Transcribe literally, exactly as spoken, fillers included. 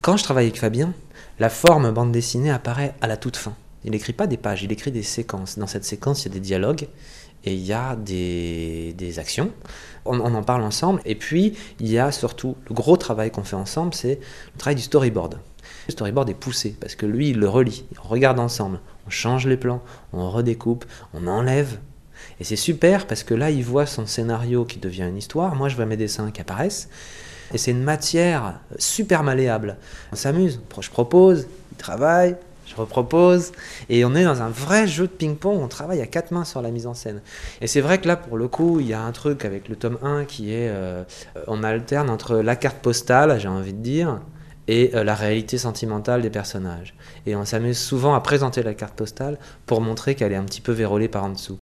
Quand je travaille avec Fabien, la forme bande dessinée apparaît à la toute fin. Il n'écrit pas des pages, il écrit des séquences. Dans cette séquence, il y a des dialogues et il y a des, des actions. On, on en parle ensemble. Et puis, il y a surtout le gros travail qu'on fait ensemble, c'est le travail du storyboard. Le storyboard est poussé parce que lui, il le relit. On regarde ensemble, on change les plans, on redécoupe, on enlève. Et c'est super parce que là, il voit son scénario qui devient une histoire. Moi, je vois mes dessins qui apparaissent. Et c'est une matière super malléable. On s'amuse, je propose, il travaille, je repropose, et on est dans un vrai jeu de ping-pong, on travaille à quatre mains sur la mise en scène. Et c'est vrai que là, pour le coup, il y a un truc avec le tome un qui est, euh, on alterne entre la carte postale, j'ai envie de dire, et euh, la réalité sentimentale des personnages. Et on s'amuse souvent à présenter la carte postale pour montrer qu'elle est un petit peu vérolée par en dessous.